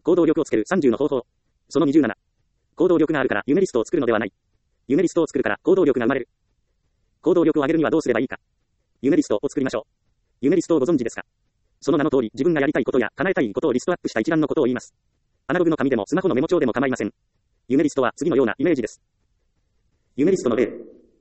行動力をつける30の方法。その27。行動力があるから夢リストを作るのではない。夢リストを作るから行動力が生まれる。行動力を上げるにはどうすればいいか。夢リストを作りましょう。夢リストをご存知ですか？その名の通り、自分がやりたいことや叶えたいことをリストアップした一覧のことを言います。アナログの紙でもスマホのメモ帳でも構いません。夢リストは次のようなイメージです。夢リストの例。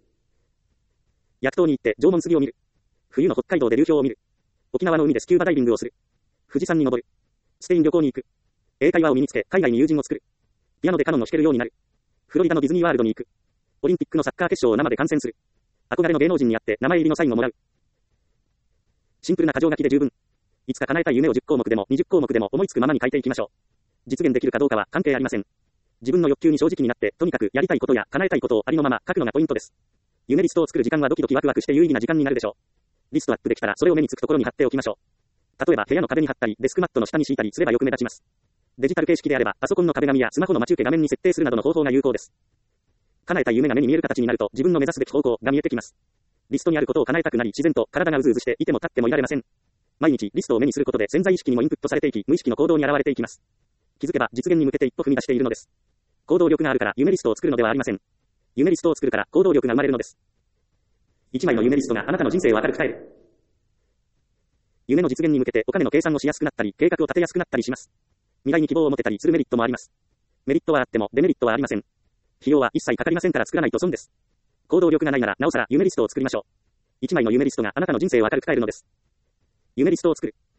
薬湯に行って縄文杉を見る。冬の北海道で流氷を見る。沖縄の海でスキューバダイビングをする。富士山に登る。スペイン旅行に行く。英会話を身につけ、海外に友人を作る。ピアノでカノンを弾けるようになる。フロリダのディズニーワールドに行く。オリンピックのサッカー決勝を生で観戦する。憧れの芸能人に会って名前入りのサインをもらう。シンプルな箇条書きで十分。いつか叶えたい夢を10項目でも20項目でも思いつくままに書いていきましょう。実現できるかどうかは関係ありません。自分の欲求に正直になって、とにかくやりたいことや叶えたいことをありのまま書くのがポイントです。夢リストを作る時間はドキドキワクワクして有意義な時間になるでしょう。リストアップできたらそれを目につくところに貼っておきましょう。例えば部屋の壁に貼ったり、デスクマットの下に敷いたりすればよく目立ちます。デジタル形式であれば、パソコンの壁紙やスマホの待ち受け画面に設定するなどの方法が有効です。叶えた夢が目に見える形になると、自分の目指すべき方向が見えてきます。リストにあることを叶えたくなり、自然と体がうずうずしていても立ってもいられません。毎日リストを目にすることで潜在意識にもインプットされていき、無意識の行動に現れていきます。気づけば実現に向けて一歩踏み出しているのです。行動力があるから夢リストを作るのではありません。夢リストを作るから行動力が生まれるのです。1枚の夢リストがあなたの人生を明るく変える。夢の実現に向けてお金の計算をしやすくなったり、計画を立てやすくなったりします。未来に希望を持てたりするメリットもあります。メリットはあってもデメリットはありません。費用は一切かかりませんから作らないと損です。行動力がないならなおさら夢リストを作りましょう。1枚の夢リストがあなたの人生を明るく変えるのです。夢リストを作る。